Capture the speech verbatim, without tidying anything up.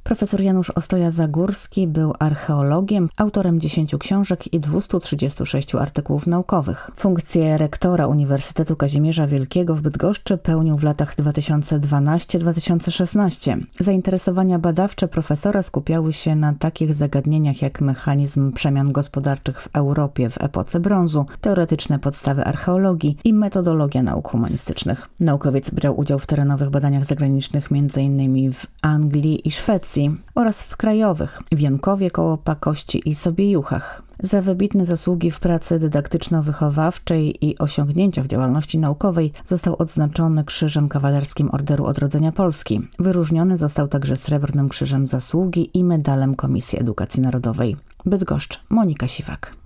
Profesor Janusz Ostoja-Zagórski był archeologiem, autorem dziesięciu książek i dwustu trzydziestu sześciu artykułów naukowych. Funkcję rektora Uniwersytetu Kazimierza Wielkiego w Bydgoszczy pełnił w latach dwa tysiące dwunastym do dwa tysiące szesnastego. Zainteresowania badawcze profesora skupiały się na takich zagadnieniach jak mechanizm przemian gospodarczych w Europie w epoce brązu, teoretyczne podstawy archeologii i metodologia nauk humanistycznych. Naukowiec brał udział w terenowych badaniach zagranicznych m.in. w Anglii i Szwecji oraz w krajowych w Jankowie koło Pakości i Sobiejuchach. Za wybitne zasługi w pracy dydaktyczno-wychowawczej i osiągnięcia w działalności naukowej został odznaczony Krzyżem Kawalerskim Orderu Odrodzenia Polski. Wyróżniony został także Srebrnym Krzyżem Zasługi i Medalem Komisji Edukacji Narodowej. Bydgoszcz, Monika Siwak.